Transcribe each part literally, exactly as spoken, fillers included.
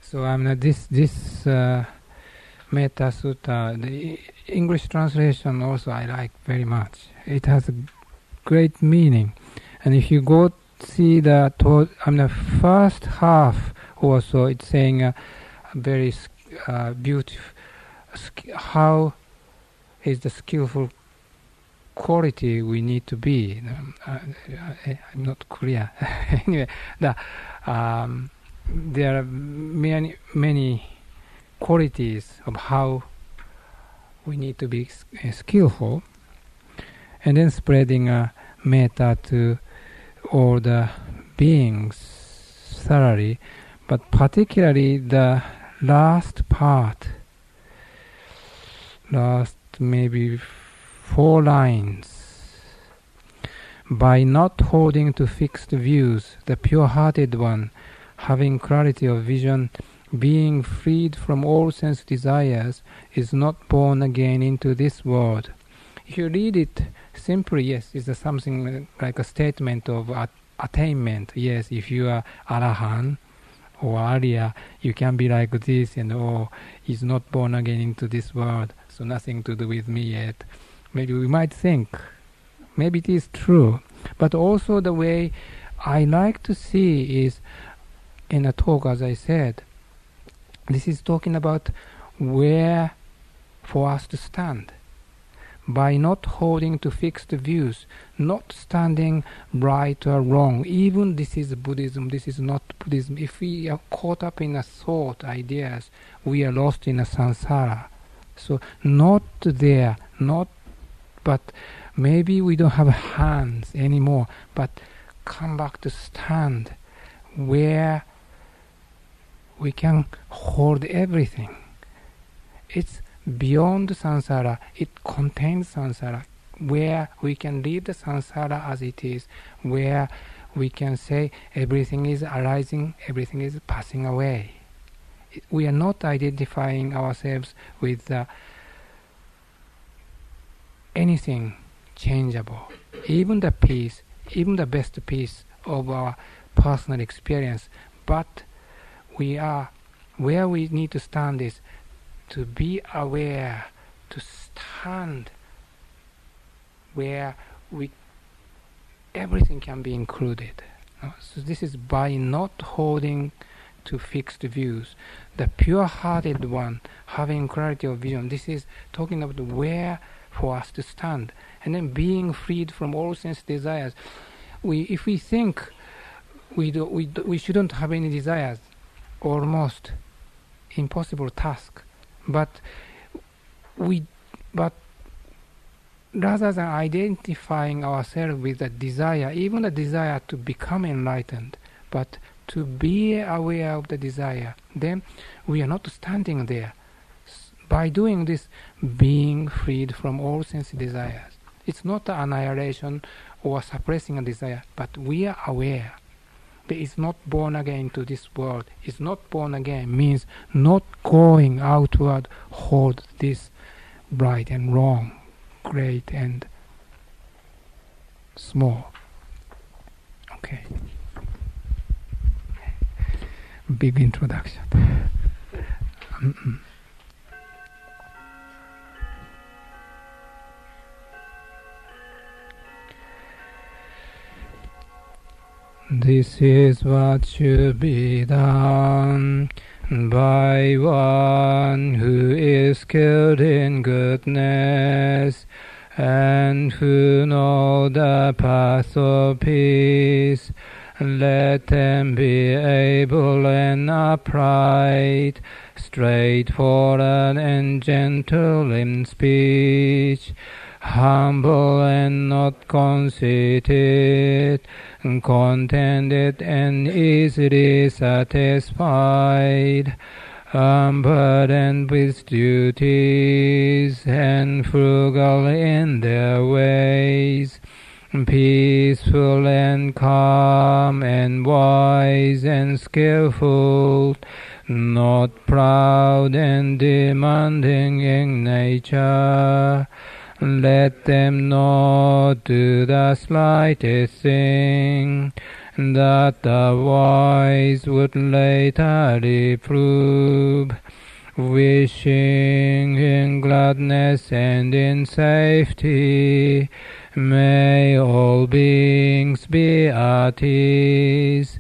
So I mean, this this uh, Metta Sutta, the English translation also I like very much. It has a great meaning, and if you go see the to- I mean, the first half also, it's saying a, a very uh, beautiful sk- how is the skillful quality we need to be. Um, uh, I, I'm not clear. Anyway, the, um, there are many many qualities of how we need to be s- uh, skillful, and then spreading a metta to all the beings thoroughly, but particularly the last part, last maybe four lines. By not holding to fixed views, the pure-hearted one, having clarity of vision, being freed from all sense desires, is not born again into this world. If you read it simply, yes, it's a something like a statement of at- attainment. Yes, if you are Arahant or Arya, you can be like this, and oh, he's not born again into this world, so nothing to do with me yet. Maybe we might think, maybe it is true, but also the way I like to see is in a talk, as I said, this is talking about where for us to stand. By not holding to fixed views, not standing right or wrong, even this is Buddhism, this is not Buddhism. If we are caught up in a thought, ideas, we are lost in a samsara. So not there, not, but maybe we don't have hands anymore, but come back to stand where we can hold everything. It's beyond samsara, it contains samsara, where we can leave the samsara as it is, where we can say everything is arising, everything is passing away. We are not identifying ourselves with uh, anything changeable, even the peace, even the best piece of our personal experience, but we are, where we need to stand is to be aware, to stand where we everything can be included. No? So this is by not holding to fixed views. The pure-hearted one, having clarity of vision, this is talking about where for us to stand. And then being freed from all sense desires. We, if we think we, do, we, do, we shouldn't have any desires, almost impossible task. But we, but rather than identifying ourselves with the desire, even the desire to become enlightened, but to be aware of the desire, then we are not standing there. By doing this, being freed from all sense desires. It's not annihilation or suppressing a desire, but we are aware. Is not born again to this world. Is not born again means not going outward, hold this right and wrong, great and small. Okay. Big introduction. Mm-mm. This is what should be done by one who is skilled in goodness and who know the path of peace. Let them be able and upright, straightforward and gentle in speech, humble and not conceited, contented and easily satisfied, unburdened with duties, and frugal in their ways, peaceful and calm and wise and skillful, not proud and demanding in nature. Let them not do the slightest thing, that the wise would later reprove, wishing in gladness and in safety, may all beings be at ease,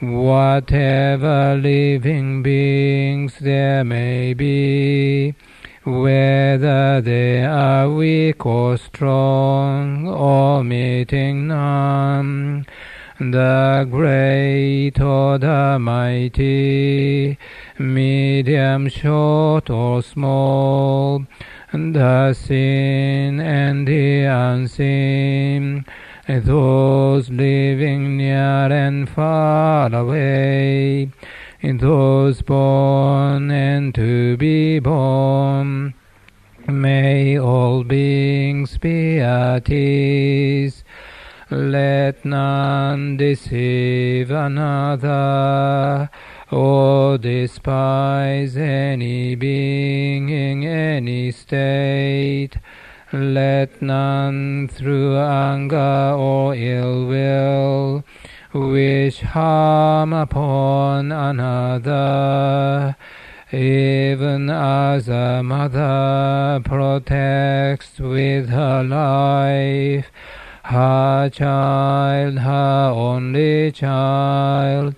whatever living beings there may be, whether they are weak or strong, omitting none, the great or the mighty, medium, short or small, the seen and the unseen, those living near and far away, those born and to be born, may all beings be at ease. Let none deceive another, or despise any being in any state. Let none through anger or ill will wish harm upon another, even as a mother protects with her life her child, her only child,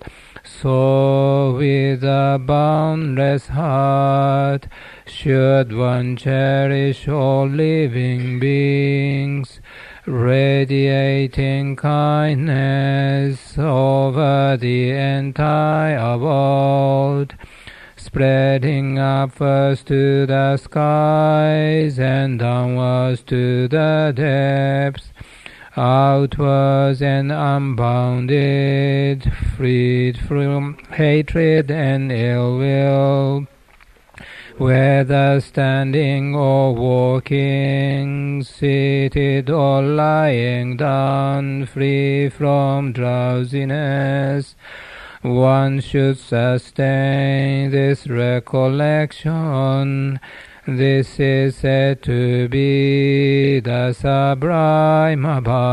so with a boundless heart should one cherish all living beings, radiating kindness over the entire world, spreading up first to the skies and downwards to the depths, outwards and unbounded, freed from hatred and ill will, whether standing or walking, seated or lying down, free from drowsiness. One should sustain this recollection. This is said to be the sublime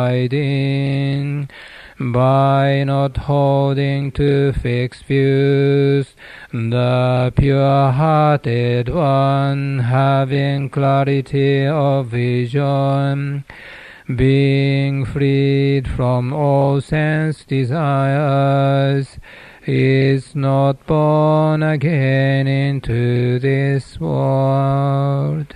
abiding, by not holding to fixed views, the pure-hearted one, having clarity of vision, being freed from all sense desires, is not born again into this world.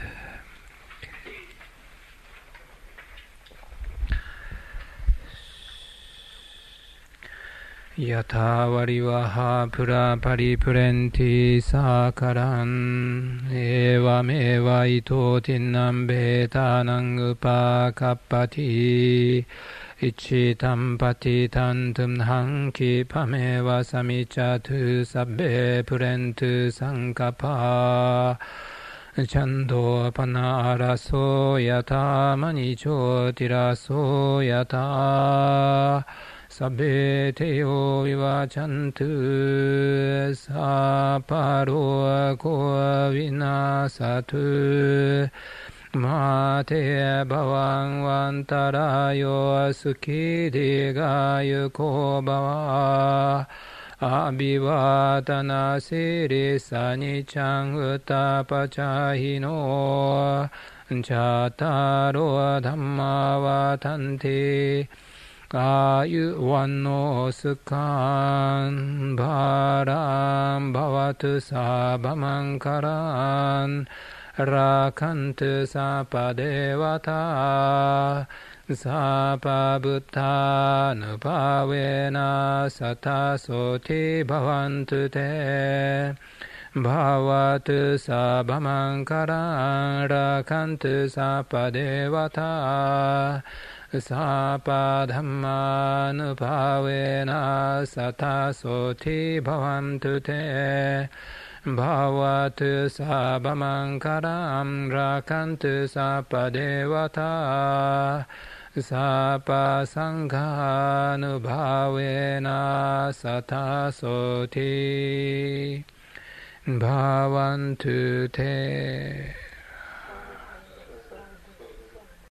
Yatha varivaha pura paripurenti sakaran, evam eva ito tinnam betanang upakappati, ichitam patitam tumhang kipameva samichatu sabbe purentu sankapa, chando panaraso yata manicho tiraso yata, sabbe teo vivachantu saparo ko vinasatu, mate bhavang vantarayo sukhi digayu ko bhava, abhivatana siri sanichang utapachahino, chataro dhamma vatanti, Ayu vanno sukhan bharam bhavatu sabhamankaran, rakantu sapadevata, sapabuddha nupavena satasoti bhavantu te, bhavatu sabhamankaran, rakantu sapadevata, sapadhammanupavena satasoti bhavantu te, bhavatu sabhamankaram, rakantu sapadevata, sapasanghanubhavena satasoti bhavantu te.